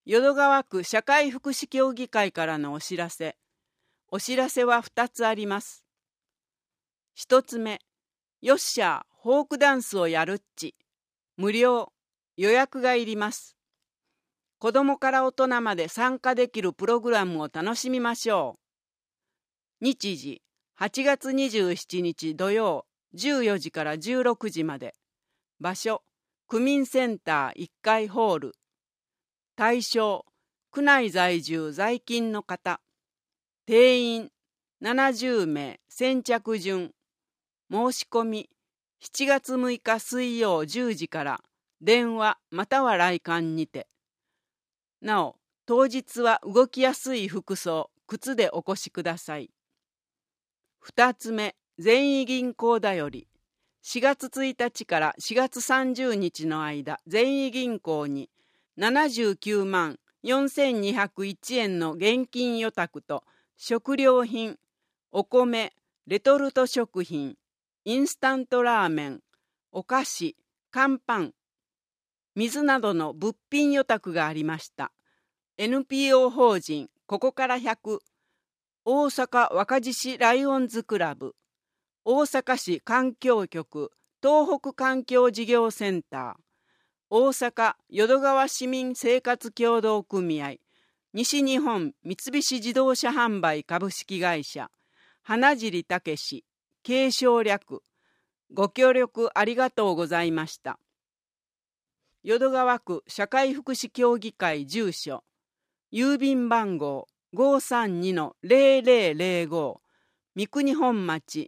淀川区社会福祉協議会からのお知らせ。お知らせは2つあります。1つ目、よっしゃー、フォークダンスをやるっち。無料、予約がいります。子供から大人まで参加できるプログラムを楽しみましょう。日時、8月27日土曜、14時から16時まで。場所、区民センター1階ホール。対象、区内在住在勤の方。定員、70名、先着順。申し込み、7月6日水曜10時から、電話または来館にて。なお、当日は動きやすい服装、靴でお越しください。2つ目、善意銀行だより。4月1日から4月30日の間、善意銀行に79万4201円の現金預託と食料品、お米、レトルト食品、インスタントラーメン、お菓子、乾パン、水などの物品預託がありました。NPO 法人ここから100、大阪若獅子ライオンズクラブ、大阪市環境局東北環境事業センター、大阪淀川市民生活協同組合、西日本三菱自動車販売株式会社、花尻武史、継承略、ご協力ありがとうございました。淀川区社会福祉協議会住所、郵便番号 532-0005、三国本町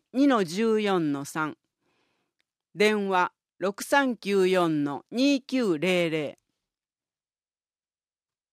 2-14-3、電話 6394-2900、